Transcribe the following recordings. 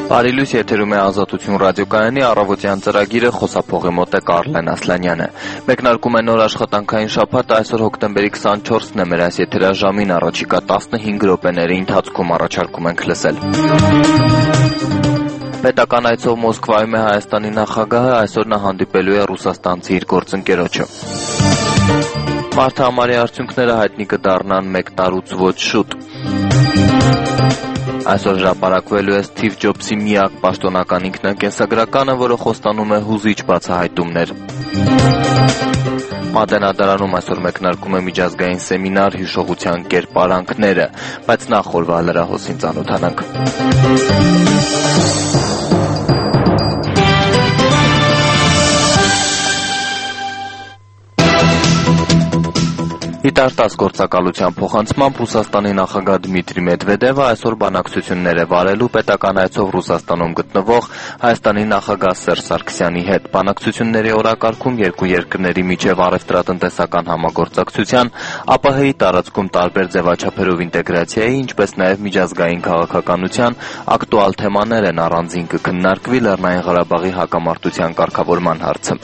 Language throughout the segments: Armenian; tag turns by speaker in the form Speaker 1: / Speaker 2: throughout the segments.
Speaker 1: Բարիլույս, եթերում է Ազատություն ռադիոկայանի առավոտյան ծրագիրը, խոսափողի մոտ է Կարլեն Ասլանյանը։ Մեկնարկում է նոր աշխատանքային շաբաթ, այսօր հոկտեմբերի 24-ն է, մեր այս եթերաժամին առաջիկա 15 րոպեների ընթացքում առաջարկում ենք լսել։ Պետական այցով Մոսկվայում է Հայաստանի նախագահը, այսօր նա հանդիպելու է ռուսաստանցի իր գործընկերոջը։ Մարդահամարի արդյունքները հայտնի կդառնան 1 տարուց ոչ շուտ։ Այսօր հրապարակվելու է Սթիվ Ջոբսի միակ պաշտոնական ինքնակենսագրականը, որը խոստանում է հուզիչ բացահայտումներ։ Մատենադարանում այսօր մեկնարկում է միջազգային սեմինար հիշողության կերպարանքները, բայց նախ օրվա լրահոսին ծանոթանանք։ Հիտարտաս գործակալության փոխանցմամբ Ռուսաստանի նախագահ Դմիտրի Մեդվեդևը այսօր բանակցություններ է վարելու պետական այցով Ռուսաստանում գտնվող Հայաստանի նախագահ Սերժ Սարգսյանի հետ։ Բանակցությունների օրակարգում երկու երկրների միջև առևտրատնտեսական համագործակցության, ԱՊՀ-ի տարածքում տարբեր ձևաչափերով ինտեգրացիայի, ինչպես նաև միջազգային քաղաքականության ակտուալ թեմաներ են, առանձին կքննարկվի Լեռնային Ղարաբաղի հակամարտության կարգավորման հարցը։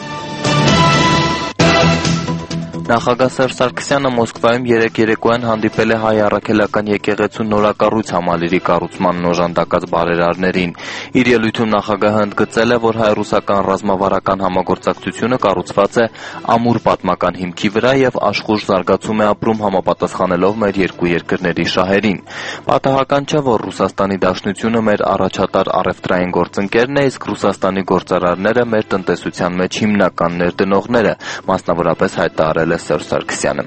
Speaker 1: Նախագահ Սերժ Սարգսյանը Մոսկվայում երեկ երեկոյան հանդիպել է հայ առաքելական եկեղեցու նորակառույց համալիրի կառուցմանն օժանդակած բարերարներին։ Իր ելույթում նախագահը ընդգծել է, որ հայ-ռուսական ռազմավարական համագործակցությունը կառուցված է ամուր պատմական հիմքի վրա եւ աշխուժ զարգացում է ապրում համապատասխանելով մեր երկու երկրների շահերին։ Պատահական չէ, որ Ռուսաստանի Դաշնությունը մեր առաջատար առևտրային գործընկերն է, իսկ Ռուսաստանի գործարարները մեր տնտեսության մեջ հիմնական ներդնողները, մասնավորապես հայտարարել Սերժ Սարգսյանը։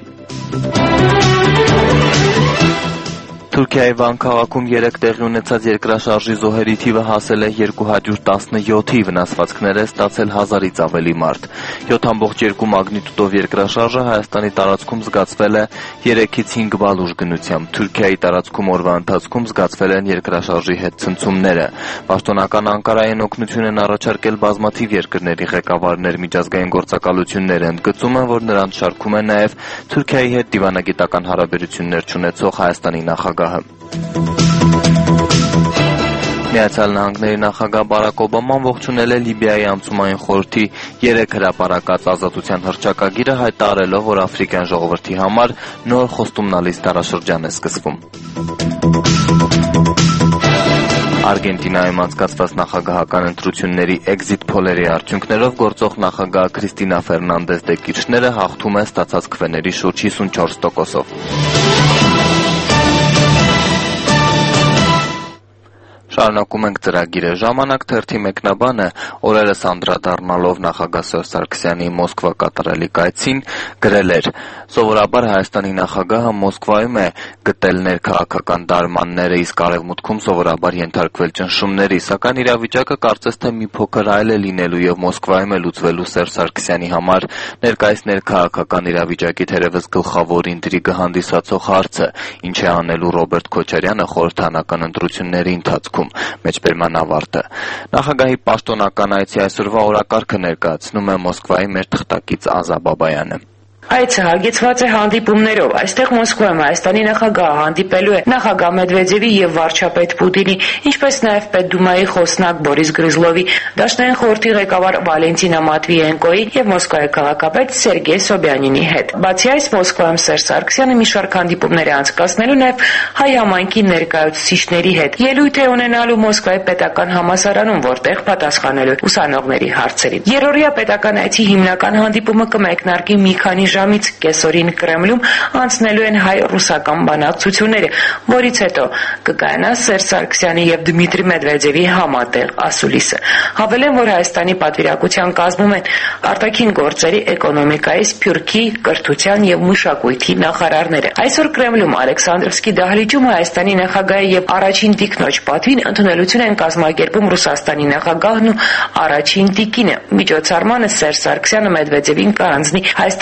Speaker 1: Թուրքիայի Վան քաղաքում երեկ տեղի ունեցած երկրաշարժի զոհերի թիվը հասել է 217-ի, վնասվածքներ է ստացել 1000-ից ավելի մարդ։ 7.2 մագնիտուդով երկրաշարժը Հայաստանի տարածքում զգացվել է 3-ից 5 բալ ուժգնությամբ։ Թուրքիայի տարածքում օրվա ընթացքում զգացվել են երկրաշարժի հետ ցնցումները։ Պաշտոնական Անկարային օգնություն են առաջարկել բազմաթիվ երկրների ղեկավարներ, միջազգային գործակալությունները ընդգծում են, որ նրանց շարքում է նաև Թուրքիայի հետ դիվանագիտական հարաբերություններ չունեցող Հայաստանի նախագահ։ Միացյալ Նահանգների նախագահ Բարակ Օբաման ողջունել է Լիբիայի անցումային խորհրդի 3 հրապարակած ազատության հռչակագիրը, հայտարարելով, որ աֆրիկյան ժողովրդի համար նոր խոստումնալից դարաշրջան է սկսվում։ Արգենտինայում անցկացված նախագահական ընտրությունների էքզիթ փոլերի արդյունքներով գործող նախագահ Քրիստինա Ֆերնանդես դե Կիրչները հաղթում է ստացած քվեների շուրջ 54%-ով։ Շարունակում ենք ծրագիրը։ Ժամանակ թերթի մեկնաբանը օրերս անդրադառնալով նախագահ Սերժ Սարգսյանի Մոսկվա կատարելիք այցին գրել էր. «Սովորաբար Հայաստանի նախագահը Մոսկվայում է գտել ներքաղաքական դարմանները, իսկ արևմուտքում սովորաբար ենթարկվել ճնշումների, սակայն իրավիճակը կարծես թե մի փոքր այլ է լինելու եւ Մոսկվայում է լուծվելու Սերժ Սարգսյանի համար ներկայիս ներքաղաքական իրավիճակի թերևս գլխավոր ինտրիգը հանդիսացող հարցը, ինչ է անելու Ռոբերտ Քոչարյանը խորհրդանական ընտրությունների ընթացքում։ Մեջբերման ավարտը։ Նախագահի պաշտոնական այցի այսօրվա օրակարգը ներկայացնում է Մոսկվայի մեր թղթակից Ազա Բաբայանը։
Speaker 2: Այցը հագեցված է հանդիպումներով։ Այստեղ Մոսկվայում Հայաստանի նախագահը հանդիպելու է նախագահ Մեդվեդևի եւ վարչապետ Պուտինի, ինչպես նաեւ Պետդումայի խոսնակ Բորիս Գրիզլովի, Դաշնային խորհրդի ղեկավար Վալենտինա Մատվիենկոյի եւ Մոսկվայի քաղաքապետ Սերգեյ Սոբյանինի հետ։ Բացի այս, Մոսկվայում Սերժ Սարգսյանը մի շարք հանդիպումներ է անցկացնելու նաեւ հայ համայնքի ներկայացուցիչների հետ։ Ելույթ է ունենալու Մոսկվայի պետական համալսարանում, որտեղ պատասխանելու ուսանողների հարցերին։ Երրորդյա պետական այցի հիմնական հանդիպումը կմեկնարկի մի քանի ժամից կեսօրին Կրեմլում անցնելու են հայ-ռուսական բանակցությունները, որից հետո կկայանա Սերժ Սարգսյանի եւ Դմիտրի Մեդվեդևի համատեղ ասուլիսը։ Հավելեմ, որ Հայաստանի պատվիրակության կազմում են արտաքին գործերի, էկոնոմիկայի, սփյուռքի, կրթության եւ մշակույթի նախարարները։ Այսօր Կրեմլում Ալեքսանդրովսկի դահլիճում Հայաստանի նախագահի եւ առաջին տիկնոջ պատվին ընդունելություն են կազմակերպում Ռուսաստանի նախագահն ու առաջին տիկինը։ Միջոցառմանը Սերժ Սարգսյանը Մեդվեդևին կհանձնի Հայաստանի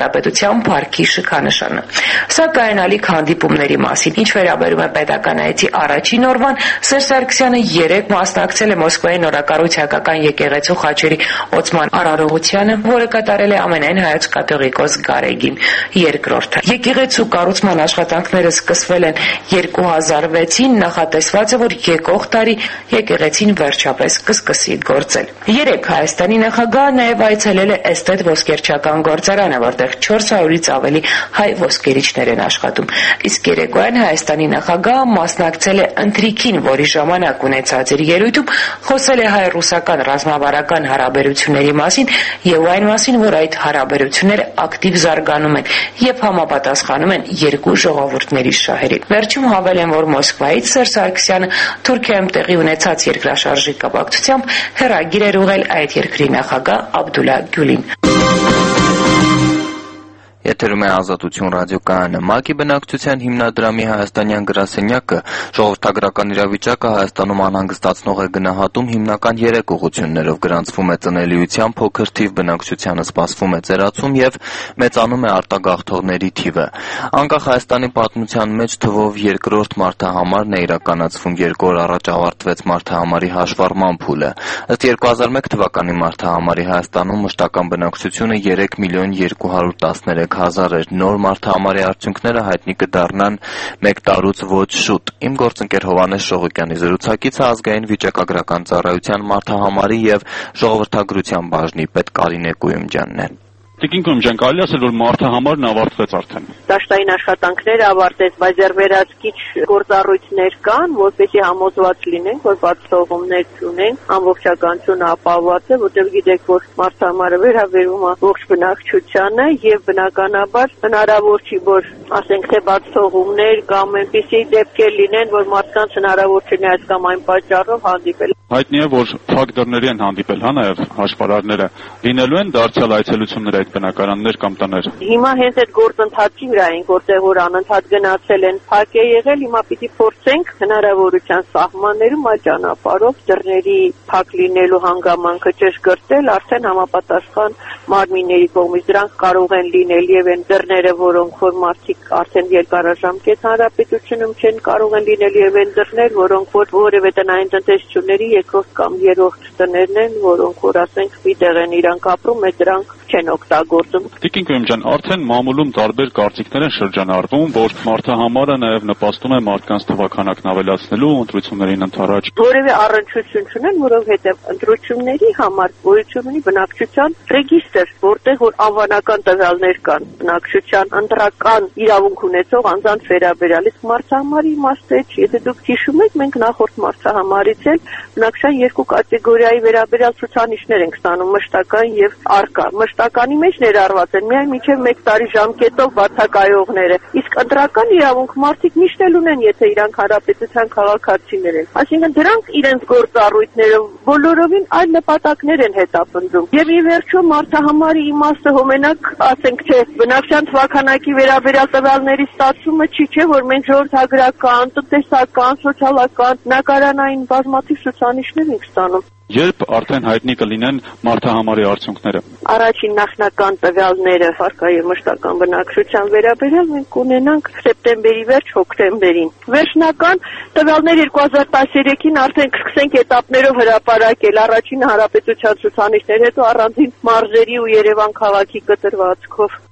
Speaker 2: Հանրապետության парքի շքանշանը։ Սակայն ալիք հանդիպումների մասին, ինչ վերաբերում է պետական այցի առաջին օրվան, Սերժ Սարգսյանը 3 մասնակցել է Մոսկվայի նորակառուցակական եկեղեցու խաչերի օծման արարողությանը, որը կատարել է ամենայն հայոց կաթողիկոս Գարեգին II-ը։ Եկեղեցու կառուցման աշխատանքները սկսվել են 2006-ին, նախատեսված է, որ եկող տարի եկեղեցին վերջապես կսկսի գործել։ 3 Հայաստանի նախագահը նաև այցելել է Էստետ ոսկերչական գործարանը, որտեղ 400-ից ավելի հայ ոսկերիչներ են աշխատում։ Իսկ երեկոյան Հայաստանի նախագահը մասնակցել է ընթրիքին, որի ժամանակ ունեցած իր ելույթում խոսել է հայ-ռուսական ռազմավարական հարաբերությունների մասին եւ այն մասին, որ այդ հարաբերությունները ակտիվ զարգանում են եւ համապատասխանում են երկու ժողովուրդների շահերին։ Վերջում հավելեն, որ Մոսկվայից Սերժ Սարգսյանը Թուրքիայում տեղի ունեցած երկրաշարժի կապակցությամբ հեռագիր էր ուղղել այդ երկրի նախագահ Աբդուլլա Գյուլին։
Speaker 1: Եթերում է Ազատություն ռադիոկայանը։ ՄԱԿ-ի բնակչության հիմնադրամի հայաստանյան գրասենյակը ժողովրդագրական իրավիճակը Հայաստանում անհանգստացնող է գնահատում հիմնական 3 ուղղություններով՝ գրանցվում է ծնելիության փոքր թիվ, բնակչությանը սպասվում է ծերացում եւ մեծանում է արտագաղթողների թիվը։ Անկախ Հայաստանի պատմության մեջ թվով երկրորդ մարդահամարն է իրականացվում, 2 օր առաջ ավարտվեց մարդահամարի հաշվառման փուլը։ Ըստ 2001 թվականի մարդահամարի Հայաստանում մշտական բնակչությունը 3.213.000 էր։ Նոր մարդահամարի արդյունքները հայտնի կդառնան 1 տարուց ոչ շուտ։ Իմ գործընկեր Հովհաննես Շողոկյանի զրուցակիցը Ազգային վիճակագրական ծառայության մարդահամարի եւ ժողովրդագրության բաժնի պետ Կարինե Կույումջյանն է։
Speaker 3: Տիկին Կույումջյան, կարելի ասել, որ մարդահամարն ավարտվեց արդեն։
Speaker 4: Դաշտային աշխատանքները ավարտեց, բայց վերահսկիչ գործառույթներ կան, որպեսզի համոզված լինենք, որ բացթողումներ չունենք, ամբողջականությունը ապահովված է, որտեղ գիտեք, որ մարդահամարը վերաբերում է ողջ բնակչությանը եւ բնականաբար հնարավոր չի, որ ասենք թե բացթողումներ կամ այնպիսի դեպքեր լինեն, որ մարդկանց հնարավոր չլինի այս կամ այն պատճառով հանդիպել։
Speaker 3: Հայտնի է, որ փակ դռների են հանդիպել, հա, նաև հաշվարարները։ Լինելու են դարձյալ այցելություններ այդ բնակարաններ կամ տներ։
Speaker 4: Հիմա հենց այդ գործընթացի վրա ենք, որտեղ որ անընդհատ գնացել են, փակ է եղել, հիմա պիտի փորձենք հնարավորության սահմաններում այդ ճանապարհով դռների փակ լինելու հանգամանքը ճշգրտել, արդեն համապատասխան մարմինների կողմից դրանք կարող են լինել եւ այն դռները, որոնք որ մարդիկ արդեն երկարաժամկետ հանրապետությունում չեն, կարող են լինել եւ այն դռներ, որոնք որ որևէ տնային տնտեսությունների երկրորդ կամ երրորդ տներն են, որոնք որ ասենք միտեղ են իրանք ապրում, այդ դրանք չեն օգտագործում։
Speaker 3: Տիկին Կույումջյան, արդեն մամուլում տարբեր կարծիքներ են շրջանառվում, որ մարդահամարը նաև նպաստում է մարդկանց թվաքանակն ավելացնելու ընտրություններին ընդառաջ։
Speaker 4: Որևէ առնչություն չունեն, որովհետև ընտրությունների համար գոյություն ունի բնակչության ռեգիստր, որտեղ որ անվանական տվյալներ կան բնակչության ընտրական իրավունք ունեցող անձանց վերաբերյալ։ Իսկ մարդահամարի իմաստը չի, եթե դուք հիշում եք, մենք նախորդ մարդահամարից էլ բնակչության 2 կատեգորիայի վերաբերյալ ցուցանիշներ ենք ստանում՝ մշտական եւ առկա։ Մշտականի մեջ ներառված են միայն մինչև 1 տարի ժամկետով բացակայողները, իսկ ընտրական իրավունք մարդիկ միշտ էլ ունեն, եթե իրանք հանրապետության քաղաքացիներ են։ Այսինքն դրանք իրենց գործառույթները բոլորովին այլ նպատակներ են հետապնդում։ Եվ ի վերջո մարդահամարի իմաստը հոմենակ, ասենք թե բնակչության թվաքանակի վերաբերյալ տվյալների ստացումը չի, չէ, որ մենք ժողովրդագրական, տնտեսական, սոցիալական, բնակարանային բազմաթիվ ցուցանիշներ ենք ստանում։
Speaker 3: Երբ արդեն հայտնի կլինեն մարդահամարի արդյունքները։
Speaker 4: Առաջին նախնական տվյալները վարկայի մշտական բնակչության վերաբերյալ մենք կունենանք սեպտեմբերի վերջ, հոկտեմբերին։ Վերջնական տվյալներ 2013-ին արդեն կսկսենք էտապներով հրապարակել առաջին հանրապետության ցուցանիշներ, հետո առանձին մարզերի ու Երևան քաղաքի կտրվածքով։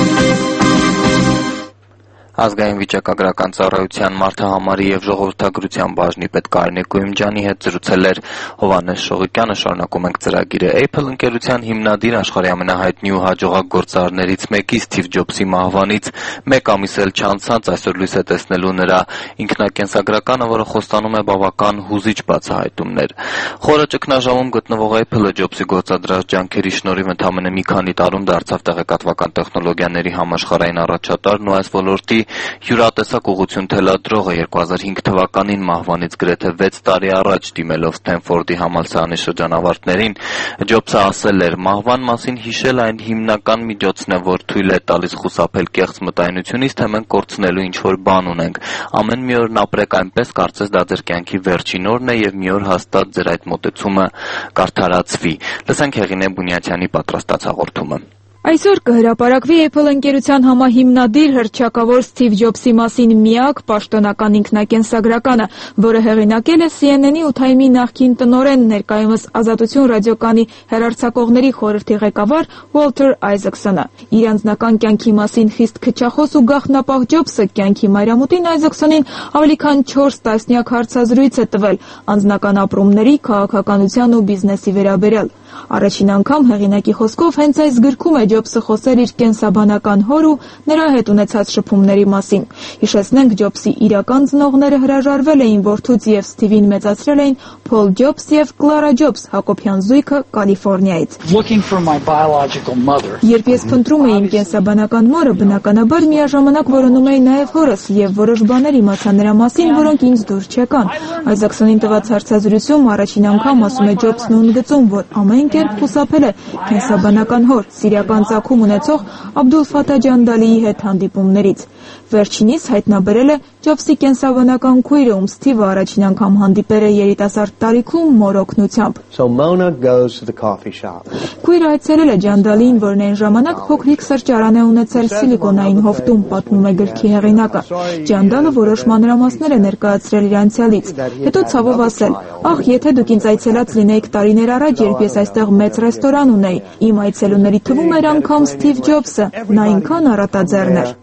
Speaker 1: Ազգային վիճակագրական ծառայության մարդահամարի եւ ժողովրդագրության բաժնի պետ Կարինե Կույումջյանի հետ զրուցել էր Հովհաննես Շողոկյանը։ Շարունակում ենք ծրագիրը։ Apple ընկերության հիմնադիր, աշխարհի ամենահայտնի ու հաջողակ գործարարներից մեկի Սթիվ Ջոբսի մահվանից 1 ամիս էլ չանցած այսօր լույս է տեսնելու նրա ինքնակենսագրականը, որը խոստանում է բավական հուզիչ բացահայտումներ։ Խորը ճգնաժամում գտնվող Apple-ը Ջոբսի գործադրած ջանքերի շնորհիվ ընդամենը մի քանի տարում դարձավ տեղեկատվական տեխնոլոգիաների համաշխարհային առաջատարն ու այս ոլորտի յուրատեսակ ուղղություն թելադրողը 2005 թվականին մահվանից գրեթե 6 տարի առաջ դիմելով Սթենֆորդի համալսարանի շրջանավարտներին Ջոբսը ասել էր. «Մահվան մասին հիշել այն հիմնական միջոցն է, որ թույլ է տալիս խուսափել կեղծ մտայնությունից, թե մենք կորցնելու ինչ-որ բան ունենք։ Ամեն մի օրն ապրեք այնպես, կարծես դա ձեր կյանքի վերջին օրն է եւ մի օր հաստատ ձեր այդ մոտեցումը կարդարացվի»։ Լսենք Հեղինե Բունյաթյանի պատրաստած հաղորդումը։
Speaker 5: Այսօր կհրապարակվի Apple ընկերության համահիմնադիր հռչակավոր Սթիվ Ջոբսի մասին միակ պաշտոնական ինքնակենսագրականը, որը հեղինակել է CNN-ի ու Time-ի նախկին տնօրեն, ներկայումս Ազատություն ռադիոկայանի հեռարձակողների խորհրդի ղեկավար Ուոլթեր Այզեքսոնը։ Իր անձնական կյանքի մասին խիստ քչախոս ու գաղտնապահ Ջոբսը կյանքի մայրամուտին Այզեքսոնին ավելի քան 4 տասնյակ հարցազրույց է տվել անձնական ապրումների, քաղաքականության ու բիզնեսի վերաբերյալ։ Առաջին անգամ հեղինակի խոսքով հենց այս գրքում է Ջոբսը խոսել իր կենսաբանական հոր ու նրա հետ ունեցած շփումների մասին։ Հիշեցնենք, Ջոբսի իրական ծնողները հրաժարվել էին որդուց եւ Սթիվին մեծացրել էին Փոլ Ջոբս եւ Կլարա Ջոբս, Հակոբյան զույգը Կալիֆոռնիայից։ Երբ ես փնտրում էի իմ կենսաբանական մորը, բնականաբար միաժամանակ որոնում էի նաեւ հորս եւ որոշ բաներ իմացա նրա մասին, որոնք ինձ դուր չեկան։ Այզեքսոնին տված հարցազրույցում առաջին անգամ ասում է Ջոբսն ու ընդգծում, որ ամեն կերպ խուսափել է կենսաբանական հոր, սիրիական ծագում ունեցող Աբդուլ Ֆաթահ Ջանդալիի հետ հանդիպումներից։ Վերջինիս հայտնաբերել է Ջոբսի կենսաբանական քույրը, ում Սթիվը առաջին անգամ հանդիպել է երիտասարդ տարիքում մոր օգնությամբ։ Քույրը այցելել է Ջանդալիին, որն այն ժամանակ փոքրիկ սրճարան է ունեցել Սիլիկոնային հովտում, պատմում է գրքի հեղինակը։ Ջանդալը որոշ մանրամասներ է ներկայացրել իր անցյալից, հետո ցավով ասել. «Ախ, եթե դուք ինձ այցելած լինեիք տարիներ առաջ, երբ ես այստեղ մեծ ռեստորան ունեի, իմ այցելուների թվում էր անգամ Սթիվ Ջոբսը, նա այնքան առատաձեռն էր»։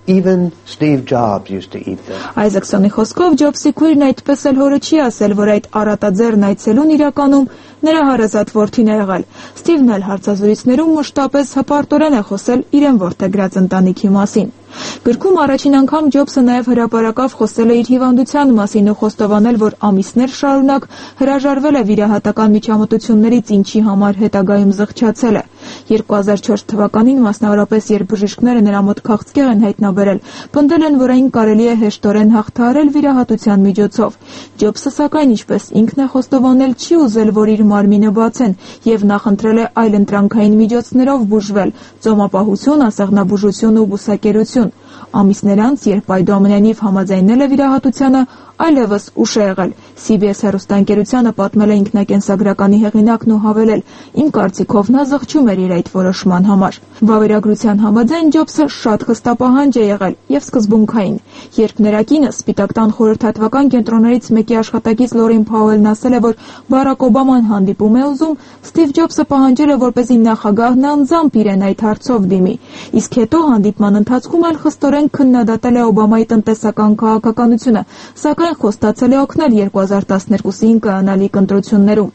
Speaker 5: Այզեքսոնի խոսքով Ջոբսի քույրն այդպես էլ հորը չի ասել, որ այդ առատաձեռն այցելուն իրականում նրա հարազատ որդին է եղել։ Սթիվն էլ հարցազրույցներում մշտապես հպարտորեն է խոսել իրեն որդեգրած ընտանիքի մասին։ Գրքում առաջին անգամ Ջոբսը նաև հրապարակավ խոսել է իր հիվանդության մասին ու խոստովանել, որ ամիսներ շարունակ հրաժարվել է վիրահատական միջամտություններից, ինչի համար հետագայում զղջացել է։ 2004 թվականին, մասնավորապես, երբ բժիշկները նրա մոտ քաղցկեղ են հայտնաբերել, պնդել են, որ այն կարելի է հեշտորեն հաղթահարել վիրահատության միջոցով։ Ջոբսը, սակայն, ինչպես ինքն է խոստովանել, չի ուզել, որ իր մարմինը բացեն եւ նախընտրել է այլընտրանքային միջոցներով բուժվել՝ ծոմապահություն, ասեղնաբուժություն ու բուսակերություն։ Ամիսներ անց, երբ այդուամենայնիվ համաձայնել է վիրահատությանը, այլևս ուշ է եղել։ CBS հեռուստաընկերությանը պատմել է ինքնակենսագրականի հեղինակն ու հավելել. «Իմ կարծիքով նա զղջում էր իր այդ որոշման համար»։ Վավերագրության համաձայն Ջոբսը շատ խստապահանջ է եղել եւ սկզբունքային։ Երբ նրա կինը Սպիտակ տան խորհրդատվական կենտրոններից մեկի աշխատակից Լորին Փաուելն ասել է, որ Բարակ Օբաման հանդիպում է ուզում, Սթիվ Ջոբսը պահանջել է, որպեսզի նախագահն անձամբ իրեն այդ հարցով դիմի։ Իսկ հետո հանդիպման ընթացքում էլ խստորեն քննադատել է Օբամայի տնտեսական քաղաքականությունը, սակայն խոստացել է օգնել 2012-ին կայանալիք ընտրություններում։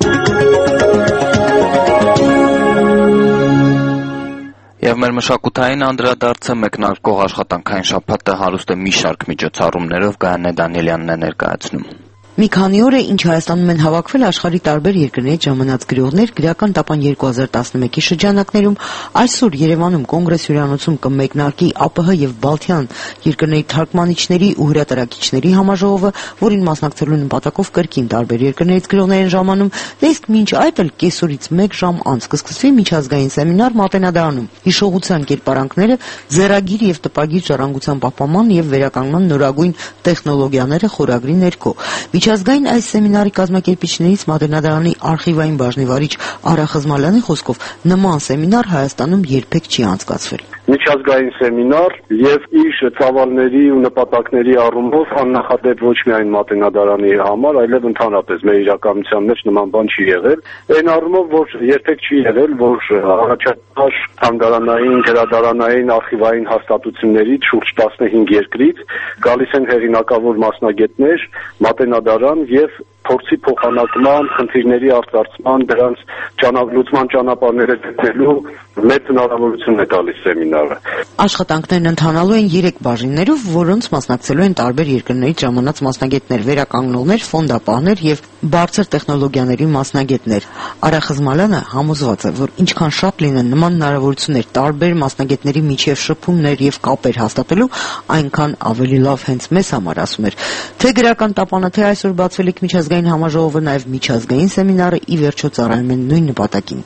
Speaker 1: Եվ մեր մշակութային անդրադարձը մեկնարկող աշխատանքային շաբաթը հարուստ է մի շարք միջոցառումներով Գայանե Դանիելյանն է ներկայացնում։
Speaker 6: Մի քանի օր է, ինչ Հայաստանում են հավաքվել աշխարհի տարբեր երկրներից ժամանած գրողներ գրական տապան 2011-ի շրջանակներում։ Այսօր Երևանում Կոնգրես հյուրանոցում կմեկնարկի ԱՊՀ եւ Բալթյան երկրների թարգմանիչների ու հրատարակիչների համաժողովը, որին մասնակցելու նպատակով կրկին տարբեր երկրներից գրողներ են ժամանում, իսկ մինչ այդ էլ կեսօրից 1 ժամ անց կսկսվի միջազգային սեմինար Մատենադարանում։ Հիշողության կերպարանքները, ձեռագիր եւ տպագիր ժառանգության պահպանման եւ վերականգնման նորագույն տեխնոլոգիաները խորագրի ներքո։ Միջազգային այս սեմինարի կազմակերպիչներից Մատենադարանի արխիվային բաժնի վարիչ Արա Խզմալյանի խոսքով նման սեմինար Հայաստանում երբեք չի անցկացվել։
Speaker 7: Միջազգային սեմինար եւ իր ծավալների ու նպատակների առումով աննախադեպ ոչ միայն Մատենադարանի համար, այլև ընդհանրապես մեր իրականության մեջ նման բան չի եղել։ Այն առումով, որ երբեք չի եղել, որ առաջատար թանգարանային, գրադարանային, արխիվային հաստատություններից շուրջ 15 երկրից գալիս են հեղինակավոր մասնագետներ Մատենադարան եւ փորձի փոխանակման, խնդիրների արտարծման, դրանց լուծման ճանապարհները գտնելու մեծ հնարավորություն է տալիս սեմինարը։
Speaker 6: Աշխատանքներն ընթանալու են 3 բաժիններով, որոնց մասնակցելու են տարբեր երկրներից ժամանած մասնագետներ, վերականգնողներ, ֆոնդապահներ եւ բարձր տեխնոլոգիաների մասնագետներ։ Արա Խզմալյանը համոզված է, որ ինչքան շատ լինեն նման հնարավորություններ տարբեր մասնագետների միջև շփումներ եւ կապեր հաստատելու, այնքան ավելի լավ հենց մեզ համար, ասում էր, թե գրական տապանը, թե այսօր բացվելիք միջազգային համաժողովը, նաև միջազգային սեմինարը ի վերջո ծառայում են նույն նպատակին։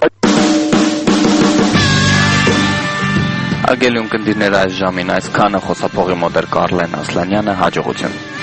Speaker 1: Արգելուն կնդիրներ այս ժամին այսքանը, խոսափողի մոտ էր Կարլեն Ասլանյանը, հաջողություն։